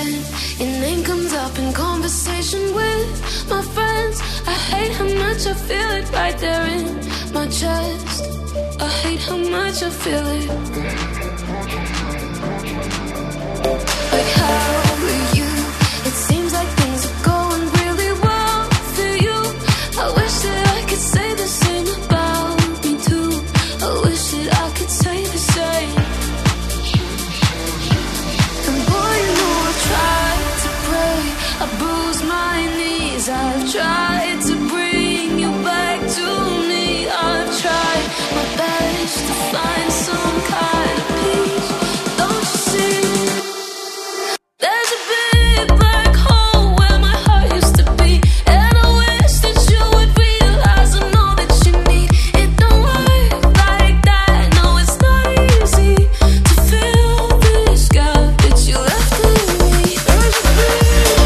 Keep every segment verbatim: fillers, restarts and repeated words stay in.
when your name comes up in conversation with my friends. I hate how much I feel it right there in my chest. I hate how much I feel it. Like how are you? It seems like things are going really well for you. I wish that I could say the same about me too. I wish that I could say the same. And boy, you know I tried to pray, I bruised my knees. I've tried to bring you back to me. I've tried my best to find some kind of peace. Don't you see? There's a big black hole where my heart used to be, and I wish that you would realize I'm all that you need. It don't work like that, no, it's not easy to fill this gap that you left in me. There's a big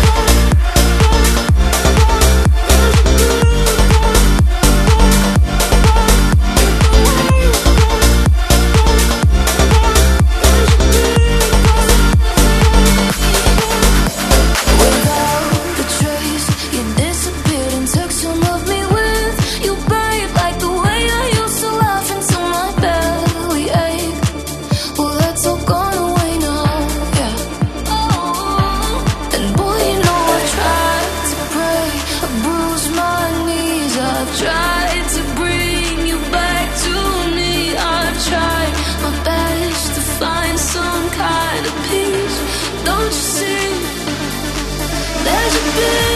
without a trace, you disappeared and took some of me with you, babe. Like the way I used to laugh until my belly ached. Well, that's all gone away now, yeah. Oh, and boy, you know I tried to pray, I bruised my knees. I've tried to bring you back to me. I've tried my best to find some kind of peace. Don't you see? There's a big